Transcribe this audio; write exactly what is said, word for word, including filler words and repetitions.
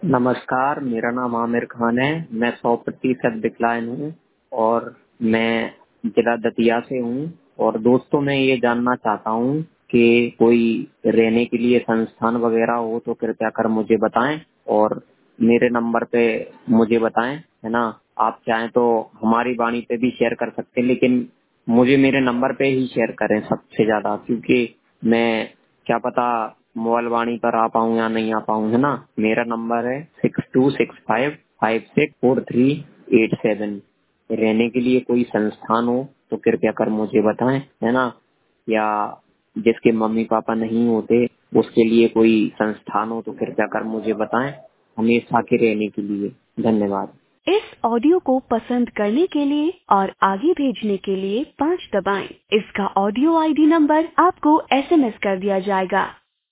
नमस्कार, मेरा नाम आमिर खान है। मैं सौ प्रतिशत विकलांग हूँ और मैं जिला दतिया से हूँ। और दोस्तों मैं ये जानना चाहता हूँ कि कोई रहने के लिए संस्थान वगैरह हो तो कृपया कर मुझे बताएं और मेरे नंबर पे मुझे बताएं, है ना। आप चाहें तो हमारी वाणी पे भी शेयर कर सकते हैं, लेकिन मुझे मेरे नंबर पे ही शेयर करें सबसे ज्यादा, क्योंकि मैं क्या पता मोबाइल वाणी पर आ पाऊँ या नहीं आ पाऊँ, है ना। मेरा नंबर है six two six five five six four three eight seven. रहने के लिए कोई संस्थान हो तो कृपया कर मुझे बताएं, है ना। या जिसके मम्मी पापा नहीं होते उसके लिए कोई संस्थान हो तो कृपया कर मुझे बताएं, हमेशा के रहने के लिए। धन्यवाद। इस ऑडियो को पसंद करने के लिए और आगे भेजने के लिए पाँच दबाएं। इसका ऑडियो आईडी नंबर आपको एसएमएस कर दिया जाएगा।